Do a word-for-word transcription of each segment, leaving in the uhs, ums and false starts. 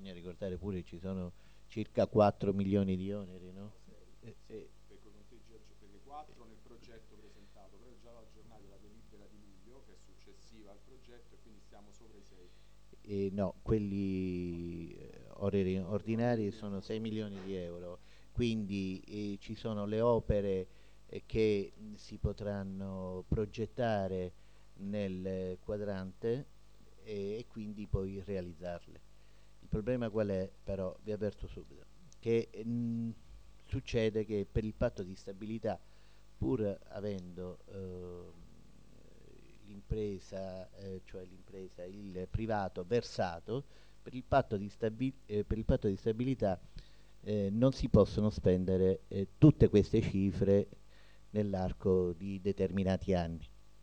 bisogna ricordare pure che ci sono circa quattro milioni di oneri, no? Sì, Eh, sì, eh, perché i conteggi aggi- perché quattro nel progetto presentato, però è già aggiornata la delibera di luglio che è successiva al progetto e quindi stiamo sopra i sei. eh, no, quelli eh, oneri Gli oneri ordinari sono sono sei sopra i milioni sei. di euro, quindi eh, ci sono le opere eh, che mh, si potranno progettare nel eh, quadrante e, e quindi poi realizzarle. Il problema qual è, però, vi avverto subito, che mh, succede che per il patto di stabilità, pur avendo ehm, l'impresa, eh, cioè l'impresa, il privato versato, per il patto di, stabi- eh, per il patto di stabilità eh, non si possono spendere eh, tutte queste cifre nell'arco di determinati anni.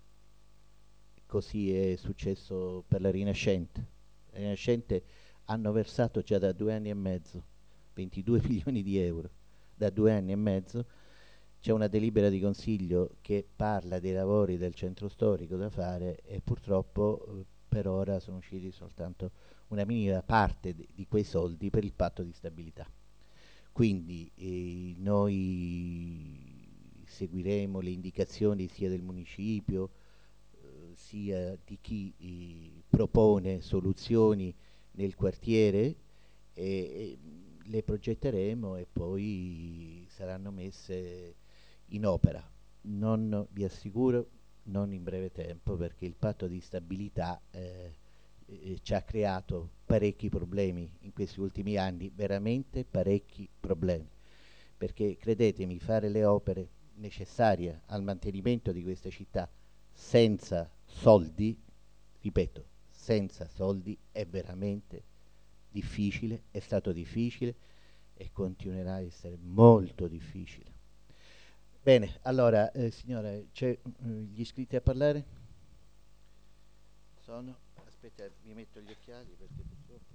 Così è successo per la Rinascente. La Rinascente hanno versato già da due anni e mezzo ventidue milioni di euro. Da due anni e mezzo c'è una delibera di consiglio che parla dei lavori del centro storico da fare e purtroppo eh, per ora sono usciti soltanto una minima parte di, di quei soldi per il patto di stabilità. Quindi eh, noi seguiremo le indicazioni sia del municipio eh, sia di chi eh, propone soluzioni nel quartiere e, e le progetteremo e poi saranno messe in opera. Non vi assicuro, non in breve tempo, perché il patto di stabilità eh, eh, ci ha creato parecchi problemi in questi ultimi anni, veramente parecchi problemi. Perché credetemi, fare le opere necessarie al mantenimento di questa città senza soldi, ripeto, senza soldi è veramente difficile, è stato difficile e continuerà a essere molto difficile. Bene, allora, eh, signora, c'è eh, gli iscritti a parlare? Sono? Aspetta, mi metto gli occhiali perché purtroppo...